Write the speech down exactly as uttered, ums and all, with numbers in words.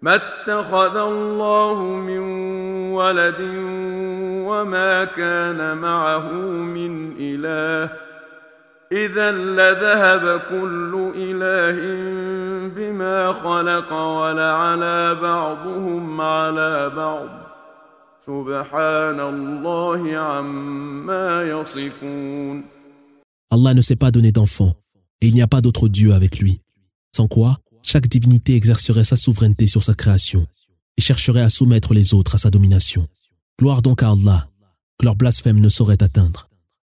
ما اتخذ الله من ولد وما كان معه من إله إذا لذهب كل إله بما خلق ولعلى بعضهم على بعض سبحان الله عما يصفون. Allah ne s'est pas donné d'enfant, et il n'y a pas d'autre Dieu avec lui. Sans quoi, chaque divinité exercerait sa souveraineté sur sa création et chercherait à soumettre les autres à sa domination. Gloire donc à Allah, que leur blasphème ne saurait atteindre.